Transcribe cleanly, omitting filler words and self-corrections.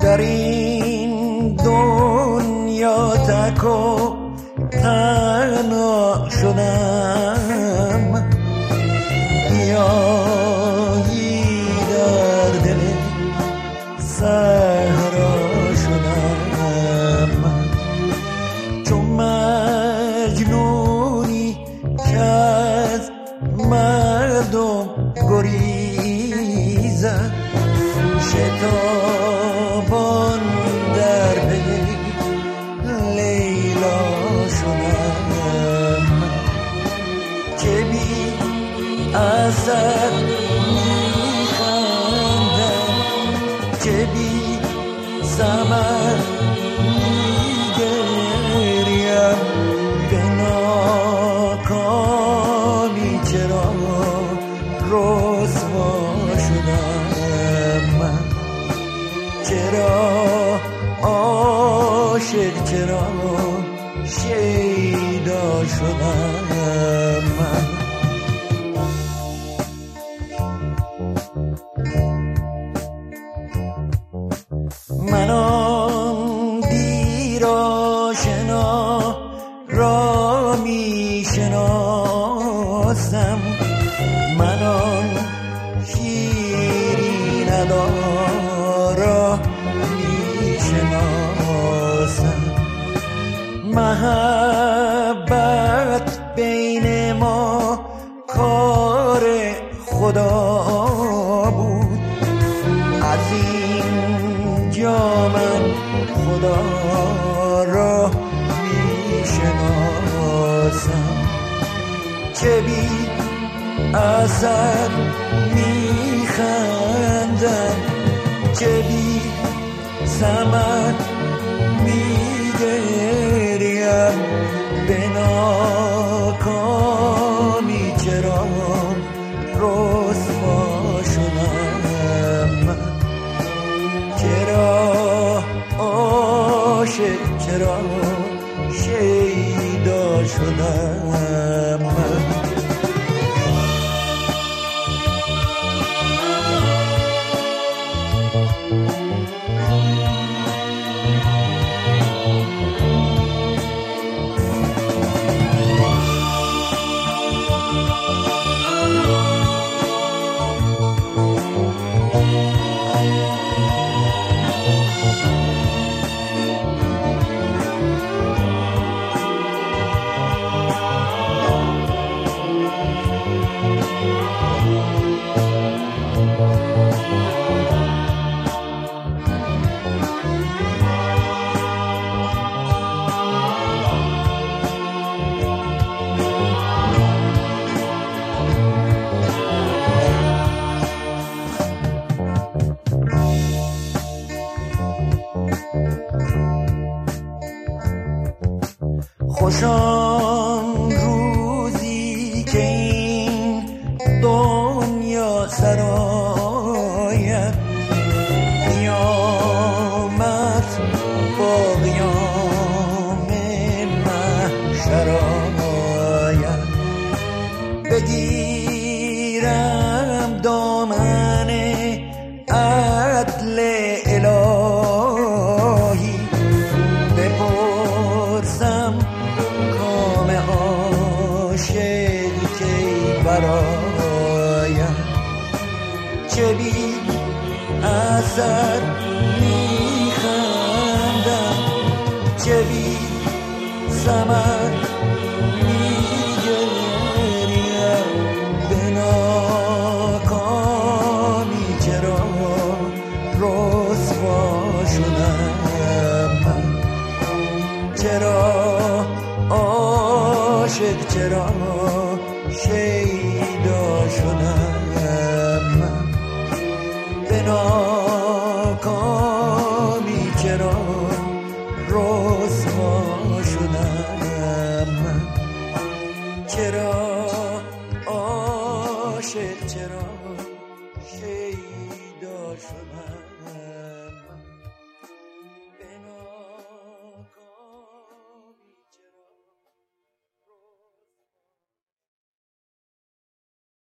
در این دنیا تک و تنها شدم، گیاهی در دل صحرا شدم، چون مجنونی که از مردم گریزد، شتابان در پی لیلا شدم، که بی اثر میخندم، که بی ثمر میگریم، به ناکامی چرا رسوا شدم، چرا عاشق، چرا شیدا شدم. من آن دیر آشنا را می شناسم، من آن شیرین ادا را می شناسم، محبت بین ما کار خدا بود، از این جا من خدا را می شناسم، چه بی اثر می خندم، چه بی ثمر می گریم، به ناکامی چرا رسوا شدم، چرا عاشق، چرا شیدا شدم. خوش آن روزی که این دنیا سراید، قیامت با قیام محشر آید، بگیرم دامن عدل الهی، بپرسم کام عاشق کی برایم، چه بی اثر میخندم، چه بی ثمر میگریم، به ناکامی چرا رسوا شدم، چرا عاشق، چرا شیدا شدم، به ناکامی چرا رسوا شدم، چرا عاشق، چرا شیدا شدم.